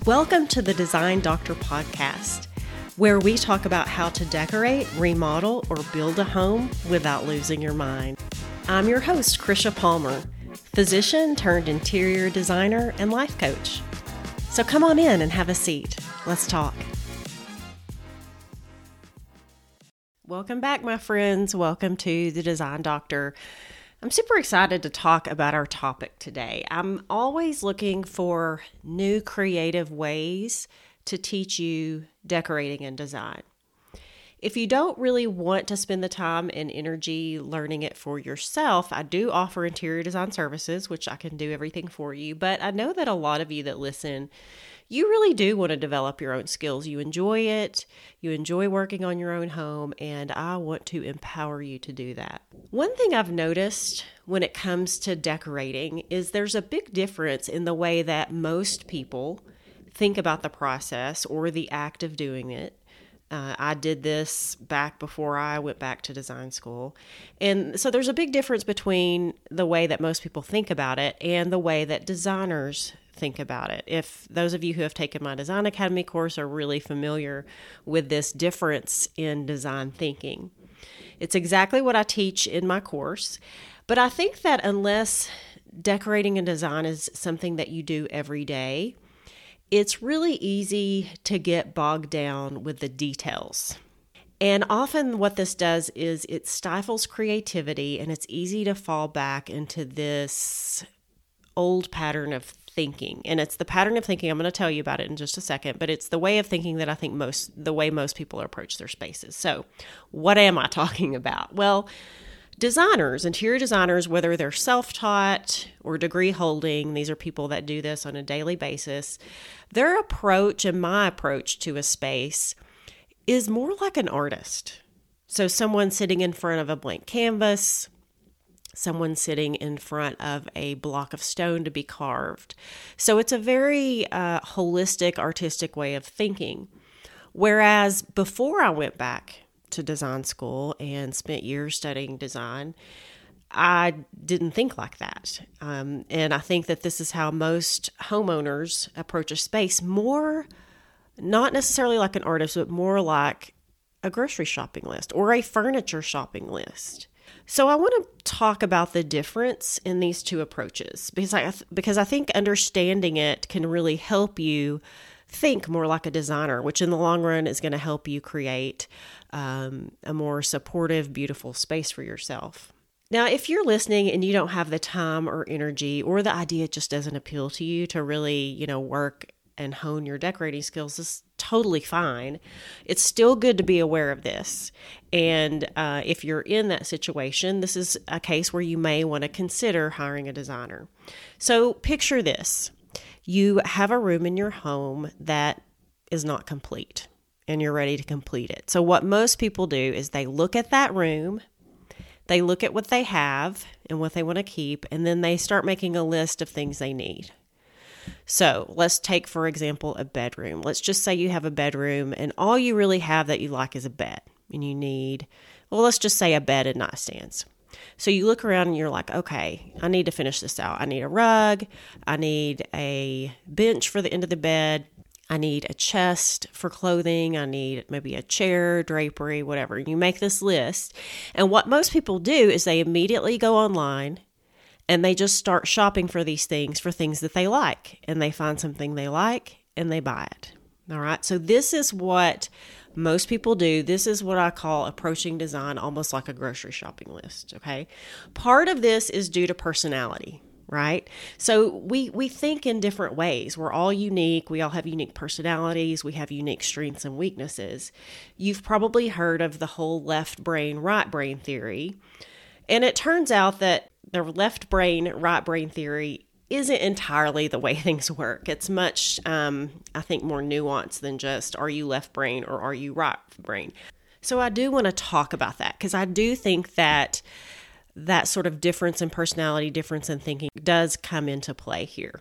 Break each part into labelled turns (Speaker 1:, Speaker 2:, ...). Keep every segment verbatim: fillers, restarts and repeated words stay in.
Speaker 1: Welcome to the Design Doctor podcast, where we talk about how to decorate, remodel, or build a home without losing your mind. I'm your host, Krisha Palmer, physician turned interior designer and life coach. So come on in and have a seat. Let's talk. Welcome back, my friends. Welcome to the Design Doctor. I'm super excited to talk about our topic today. I'm always looking for new creative ways to teach you decorating and design. If you don't really want to spend the time and energy learning it for yourself, I do offer interior design services, which I can do everything for you. But I know that a lot of you that listen, you really do want to develop your own skills. You enjoy it. You enjoy working on your own home, and I want to empower you to do that. One thing I've noticed when it comes to decorating is there's a big difference in the way that most people think about the process or the act of doing it. Uh, I did this back before I went back to design school. And so there's a big difference between the way that most people think about it and the way that designers think about it. If those of you who have taken my Design Academy course are really familiar with this difference in design thinking. It's exactly what I teach in my course. But I think that unless decorating and design is something that you do every day, it's really easy to get bogged down with the details. And often what this does is it stifles creativity, and it's easy to fall back into this old pattern of thinking. And it's the pattern of thinking, I'm going to tell you about it in just a second, but it's the way of thinking that I think most, the way most people approach their spaces. So what am I talking about? Well, designers, interior designers, whether they're self-taught or degree holding, these are people that do this on a daily basis, their approach and my approach to a space is more like an artist. So someone sitting in front of a blank canvas, someone sitting in front of a block of stone to be carved. So it's a very uh, holistic, artistic way of thinking. Whereas before I went back to design school and spent years studying design, I didn't think like that. Um, and I think that this is how most homeowners approach a space, more, not necessarily like an artist, but more like a grocery shopping list or a furniture shopping list. So I want to talk about the difference in these two approaches because I, because I think understanding it can really help you think more like a designer, which in the long run is going to help you create um, a more supportive, beautiful space for yourself. Now, if you're listening and you don't have the time or energy, or the idea just doesn't appeal to you to really, you know, work and hone your decorating skills, is totally fine. It's still good to be aware of this. And uh, if you're in that situation, this is a case where you may want to consider hiring a designer. So picture this. You have a room in your home that is not complete and you're ready to complete it. So what most people do is they look at that room, they look at what they have and what they want to keep, and then they start making a list of things they need. So let's take, for example, a bedroom. Let's just say you have a bedroom and all you really have that you like is a bed. And you need, well, let's just say a bed and nightstands. So you look around and you're like, okay, I need to finish this out. I need a rug. I need a bench for the end of the bed. I need a chest for clothing. I need maybe a chair, drapery, whatever. You make this list. And what most people do is they immediately go online and they just start shopping for these things, for things that they like. And they find something they like and they buy it. All right. So this is what most people do. This is what I call approaching design almost like a grocery shopping list. Okay. Part of this is due to personality, right? So we, we think in different ways. We're all unique. We all have unique personalities. We have unique strengths and weaknesses. You've probably heard of the whole left brain, right brain theory. And it turns out that the left brain, right brain theory isn't entirely the way things work. It's much, um, I think, more nuanced than just, are you left brain or are you right brain? So I do want to talk about that because I do think that that sort of difference in personality, difference in thinking does come into play here.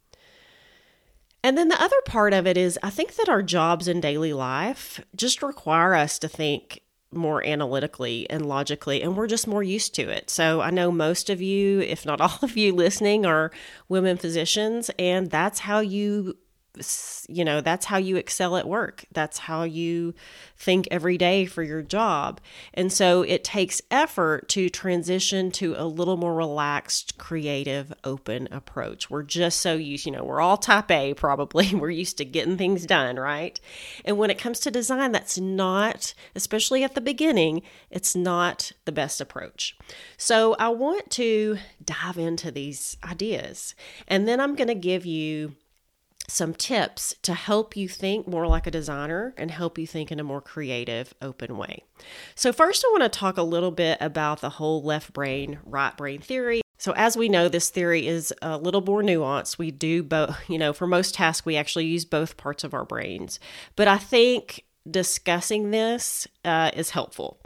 Speaker 1: And then the other part of it is I think that our jobs in daily life just require us to think more analytically and logically, and we're just more used to it. So I know most of you, if not all of you listening, are women physicians, and that's how you you know, that's how you excel at work. That's how you think every day for your job. And so it takes effort to transition to a little more relaxed, creative, open approach. We're just so used, you know, we're all type A probably. We're used to getting things done, right? And when it comes to design, that's not, especially at the beginning, it's not the best approach. So I want to dive into these ideas, and then I'm going to give you some tips to help you think more like a designer and help you think in a more creative, open way. So first, I want to talk a little bit about the whole left brain, right brain theory. So as we know, this theory is a little more nuanced. We do both, you know, for most tasks, we actually use both parts of our brains. But I think discussing this uh, is helpful.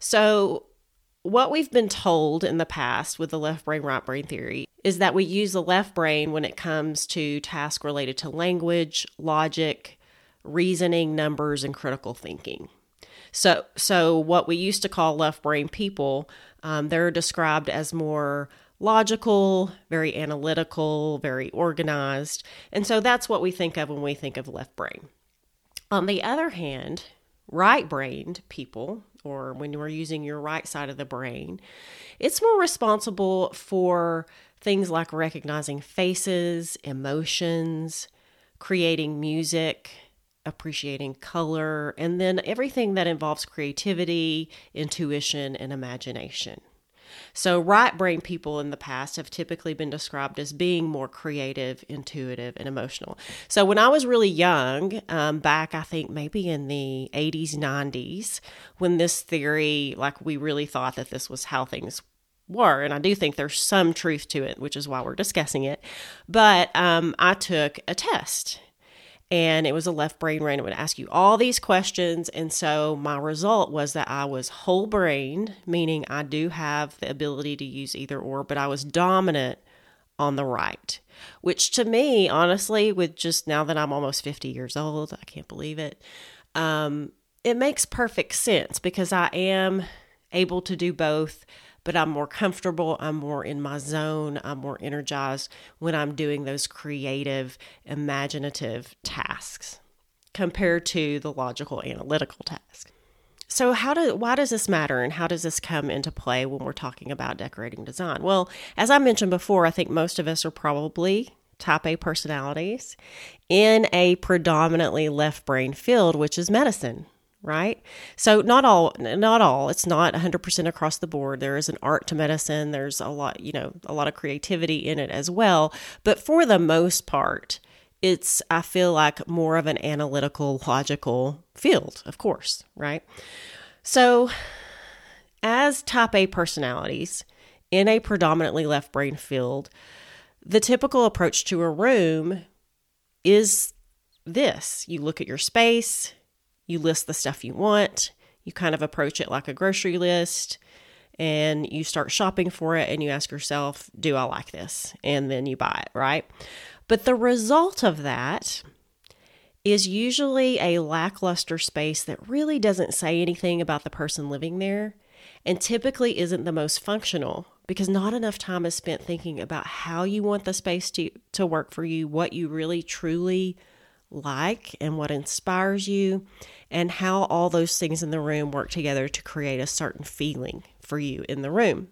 Speaker 1: So what we've been told in the past with the left brain, right brain theory is that we use the left brain when it comes to tasks related to language, logic, reasoning, numbers, and critical thinking. So, so what we used to call left brain people, um, they're described as more logical, very analytical, very organized. And so that's what we think of when we think of left brain. On the other hand, right-brained people, or when you're using your right side of the brain, it's more responsible for things like recognizing faces, emotions, creating music, appreciating color, and then everything that involves creativity, intuition, and imagination. So right brain people in the past have typically been described as being more creative, intuitive, and emotional. So when I was really young, um, back I think maybe in the eighties, nineties, when this theory, like we really thought that this was how things were, and I do think there's some truth to it, which is why we're discussing it, but um, I took a test. And it was a left brain brain. It would ask you all these questions. And so my result was that I was whole brained, meaning I do have the ability to use either or, but I was dominant on the right, which to me, honestly, with just now that I'm almost fifty years old, I can't believe it. Um, it makes perfect sense because I am able to do both, but I'm more comfortable, I'm more in my zone, I'm more energized when I'm doing those creative, imaginative tasks compared to the logical, analytical tasks. So how do, why does this matter, and how does this come into play when we're talking about decorating design? Well, as I mentioned before, I think most of us are probably type A personalities in a predominantly left brain field, which is medicine. Right? So not all, not all, it's not one hundred percent across the board. There is an art to medicine. There's a lot, you know, a lot of creativity in it as well. But for the most part, it's, I feel like, more of an analytical, logical field, of course, right? So as type A personalities in a predominantly left brain field, the typical approach to a room is this. You look at your space, you list the stuff you want, you kind of approach it like a grocery list, and you start shopping for it, and you ask yourself, do I like this? And then you buy it, right? But the result of that is usually a lackluster space that really doesn't say anything about the person living there, and typically isn't the most functional because not enough time is spent thinking about how you want the space to, to work for you, what you really truly like and what inspires you, and how all those things in the room work together to create a certain feeling for you in the room.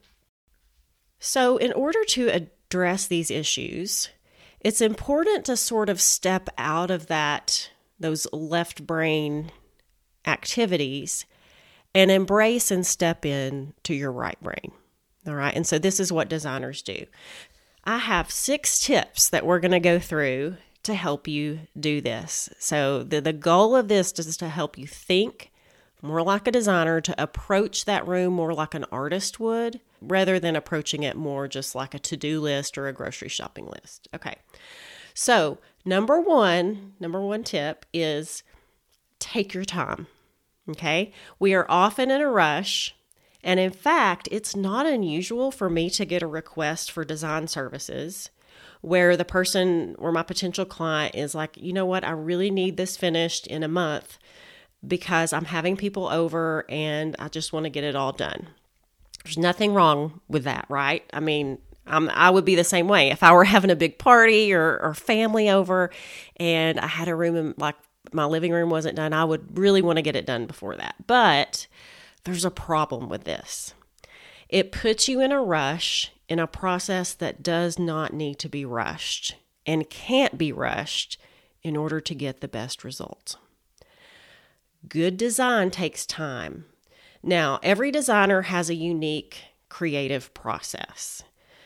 Speaker 1: So in order to address these issues, it's important to sort of step out of that, those left brain activities, and embrace and step in to your right brain. All right. And so this is what designers do. I have six tips that we're going to go through to help you do this. So the, the goal of this is to help you think more like a designer, to approach that room more like an artist would, rather than approaching it more just like a to-do list or a grocery shopping list. Okay. So number one, number one tip is take your time. Okay. We are often in a rush. And in fact, it's not unusual for me to get a request for design services where the person or my potential client is like, you know what, I really need this finished in a month because I'm having people over and I just want to get it all done. There's nothing wrong with that, right? I mean, Um, I would be the same way. If I were having a big party or, or family over and I had a room in, like my living room wasn't done, I would really want to get it done before that. But there's a problem with this. It puts you in a rush in a process that does not need to be rushed and can't be rushed in order to get the best results. Good design takes time. Now, every designer has a unique creative process.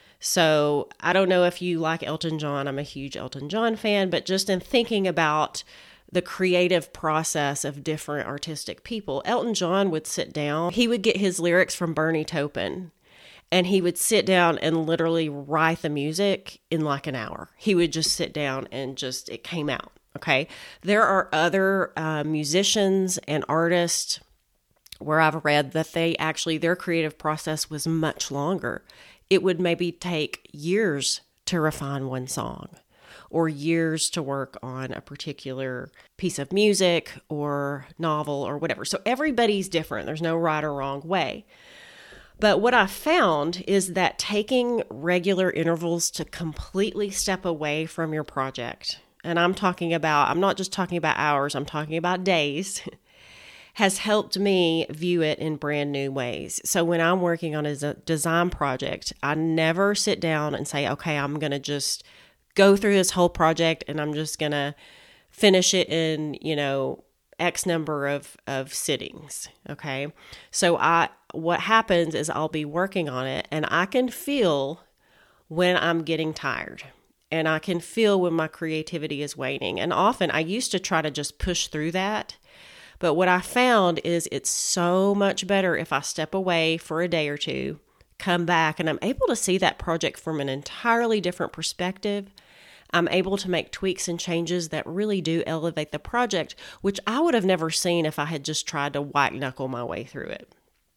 Speaker 1: So I don't know if you like Elton John. I'm a huge Elton John fan, but just in thinking about the creative process of different artistic people, Elton John would sit down. He would get his lyrics from Bernie Taupin, and he would sit down and literally write the music in like an hour. He would just sit down and just, it came out. Okay. There are other uh, musicians and artists where I've read that they actually, their creative process was much longer. It would maybe take years to refine one song or years to work on a particular piece of music or novel or whatever. So everybody's different. There's no right or wrong way. But what I found is that taking regular intervals to completely step away from your project, and I'm talking about, I'm not just talking about hours, I'm talking about days, has helped me view it in brand new ways. So when I'm working on a design project, I never sit down and say, okay, I'm going to just go through this whole project and I'm just going to finish it in, you know, X number of, of sittings. Okay. So I, what happens is I'll be working on it and I can feel when I'm getting tired and I can feel when my creativity is waning. And often I used to try to just push through that. But what I found is it's so much better if I step away for a day or two, come back, and I'm able to see that project from an entirely different perspective. I'm able to make tweaks and changes that really do elevate the project, which I would have never seen if I had just tried to white knuckle my way through it.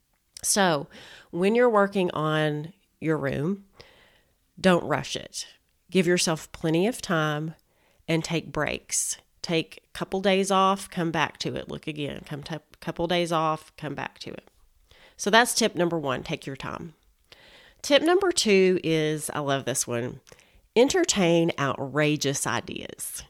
Speaker 1: So when you're working on your room, don't rush it. Give yourself plenty of time and take breaks. Take a couple days off, come back to it. Look again, come a couple days off, come back to it. So that's tip number one, take your time. Tip number two is, I love this one, entertain outrageous ideas.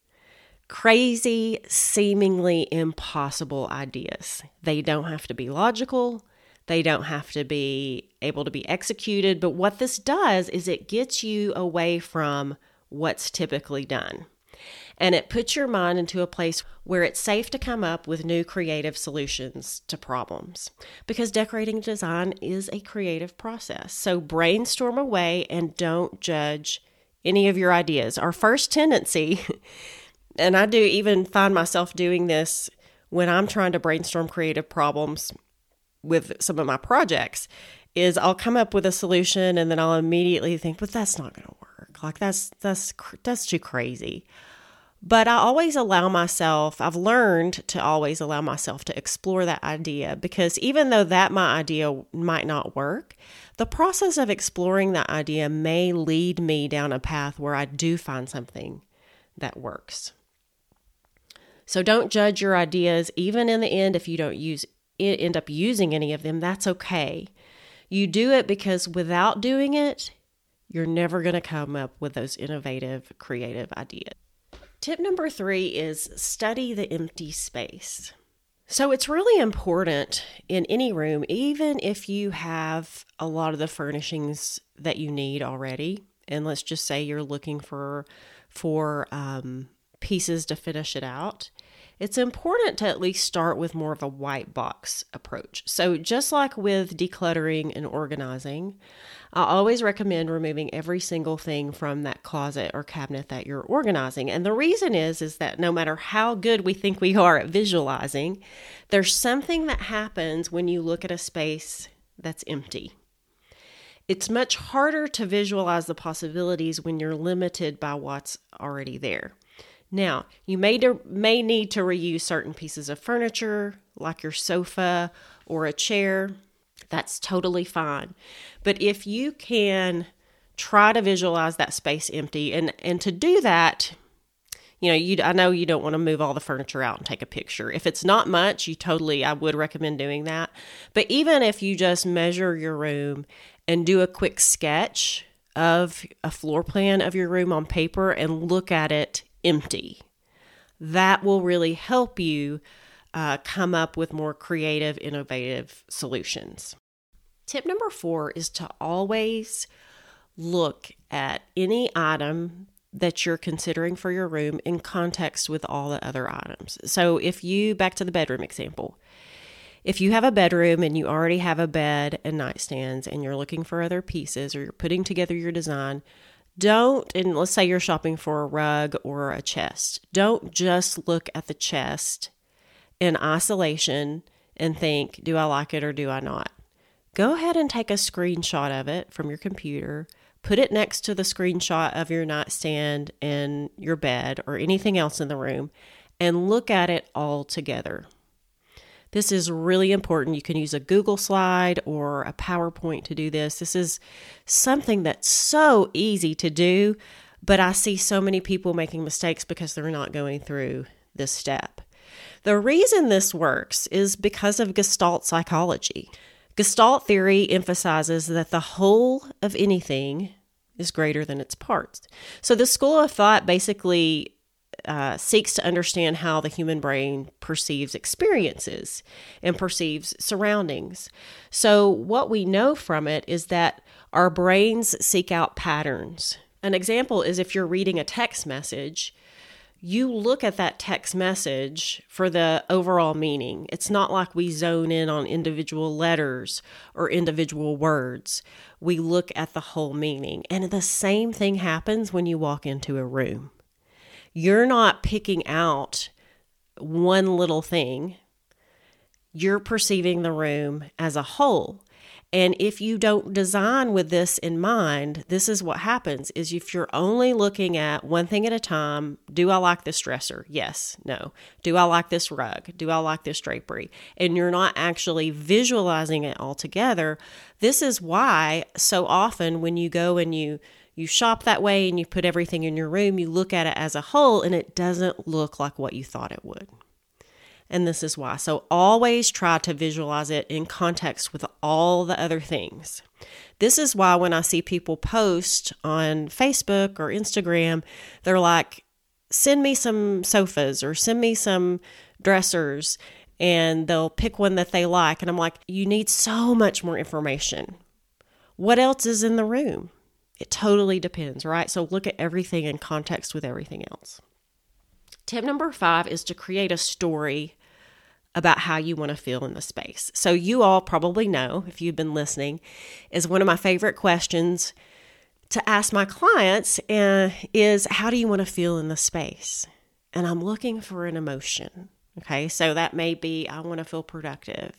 Speaker 1: Crazy, seemingly impossible ideas. They don't have to be logical. They don't have to be able to be executed. But what this does is it gets you away from what's typically done. And it puts your mind into a place where it's safe to come up with new creative solutions to problems. Because decorating design is a creative process. So brainstorm away and don't judge any of your ideas. Our first tendency, and I do even find myself doing this when I'm trying to brainstorm creative problems with some of my projects, is I'll come up with a solution and then I'll immediately think, but that's not going to work. Like that's, that's, that's too crazy. But I always allow myself, I've learned to always allow myself to explore that idea, because even though that my idea might not work, the process of exploring that idea may lead me down a path where I do find something that works. So don't judge your ideas. Even in the end, if you don't use end up using any of them, that's okay. You do it because without doing it, you're never going to come up with those innovative, creative ideas. Tip number three is study the empty space. So it's really important in any room, even if you have a lot of the furnishings that you need already, and let's just say you're looking for, for um, pieces to finish it out, it's important to at least start with more of a white box approach. So just like with decluttering and organizing, I always recommend removing every single thing from that closet or cabinet that you're organizing. And the reason is, is that no matter how good we think we are at visualizing, there's something that happens when you look at a space that's empty. It's much harder to visualize the possibilities when you're limited by what's already there. Now, you may, de- may need to reuse certain pieces of furniture, like your sofa or a chair. That's totally fine. But if you can try to visualize that space empty, and, and to do that, you know, you I know you don't want to move all the furniture out and take a picture. If it's not much, you totally, I would recommend doing that. But even if you just measure your room and do a quick sketch of a floor plan of your room on paper and look at it empty. That will really help you uh, come up with more creative, innovative solutions. Tip number four is to always look at any item that you're considering for your room in context with all the other items. So if you, back to the bedroom example, if you have a bedroom and you already have a bed and nightstands and you're looking for other pieces or you're putting together your design, don't, and let's say you're shopping for a rug or a chest, don't just look at the chest in isolation and think, do I like it or do I not? Go ahead and take a screenshot of it from your computer. Put it next to the screenshot of your nightstand and your bed or anything else in the room and look at it all together. This is really important. You can use a Google slide or a PowerPoint to do this. This is something that's so easy to do, but I see so many people making mistakes because they're not going through this step. The reason this works is because of Gestalt psychology. Gestalt theory emphasizes that the whole of anything is greater than its parts. So the school of thought basically uh, seeks to understand how the human brain perceives experiences and perceives surroundings. So what we know from it is that our brains seek out patterns. An example is if you're reading a text message, you look at that text message for the overall meaning. It's not like we zone in on individual letters or individual words. We look at the whole meaning. And the same thing happens when you walk into a room. You're not picking out one little thing. You're perceiving the room as a whole. And if you don't design with this in mind, this is what happens, is if you're only looking at one thing at a time, do I like this dresser? Yes, no. Do I like this rug? Do I like this drapery? And you're not actually visualizing it all together. This is why so often when you go and you, you shop that way and you put everything in your room, you look at it as a whole and it doesn't look like what you thought it would. And this is why. So always try to visualize it in context with all the other things. This is why when I see people post on Facebook or Instagram, they're like, send me some sofas or send me some dressers, and they'll pick one that they like. And I'm like, you need so much more information. What else is in the room? It totally depends, right? So look at everything in context with everything else. Tip number five is to create a story about how you want to feel in the space. So you all probably know, if you've been listening, is one of my favorite questions to ask my clients uh, is, how do you want to feel in the space? And I'm looking for an emotion. Okay, so that may be, I want to feel productive,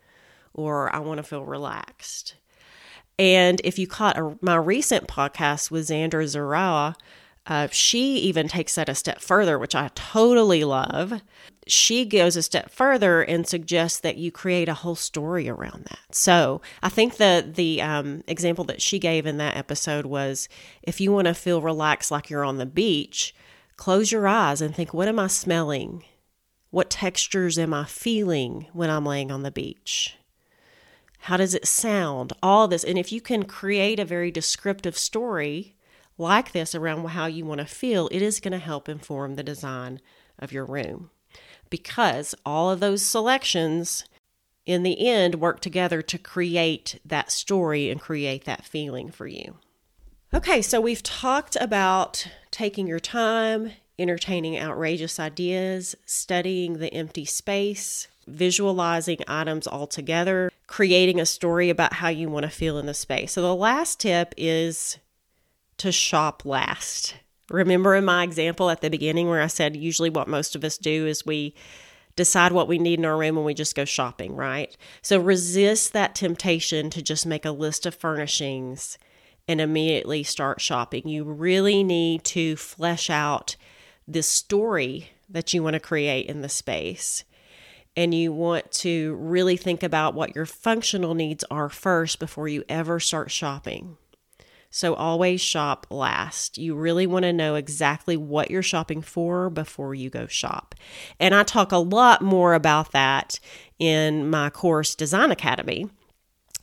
Speaker 1: or I want to feel relaxed. And if you caught a, my recent podcast with Xandra Zarawa, Uh, she even takes that a step further, which I totally love. She goes a step further and suggests that you create a whole story around that. So I think the the um, example that she gave in that episode was, if you want to feel relaxed like you're on the beach, close your eyes and think, what am I smelling? What textures am I feeling when I'm laying on the beach? How does it sound? All this. And if you can create a very descriptive story like this around how you want to feel, it is going to help inform the design of your room, because all of those selections in the end work together to create that story and create that feeling for you. Okay, so we've talked about taking your time, entertaining outrageous ideas, studying the empty space, visualizing items all together, creating a story about how you want to feel in the space. So the last tip is to shop last. Remember in my example at the beginning where I said usually what most of us do is we decide what we need in our room and we just go shopping, right? So resist that temptation to just make a list of furnishings and immediately start shopping. You really need to flesh out this story that you want to create in the space. And you want to really think about what your functional needs are first before you ever start shopping. So always shop last. You really want to know exactly what you're shopping for before you go shop. And I talk a lot more about that in my course, Design Academy.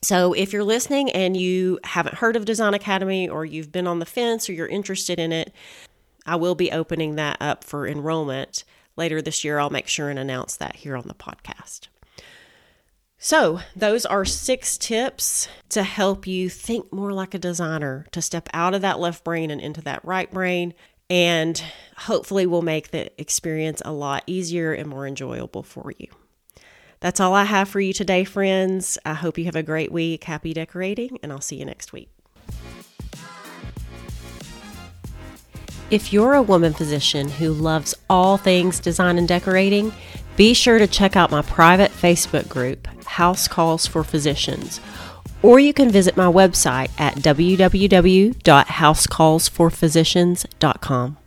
Speaker 1: So if you're listening and you haven't heard of Design Academy, or you've been on the fence, or you're interested in it, I will be opening that up for enrollment later this year. I'll make sure and announce that here on the podcast. So those are six tips to help you think more like a designer, to step out of that left brain and into that right brain, and hopefully will make the experience a lot easier and more enjoyable for you. That's all I have for you today, friends. I hope you have a great week. Happy decorating, and I'll see you next week. If you're a woman physician who loves all things design and decorating, be sure to check out my private Facebook group, House Calls for Physicians, or you can visit my website at w w w dot house calls for physicians dot com.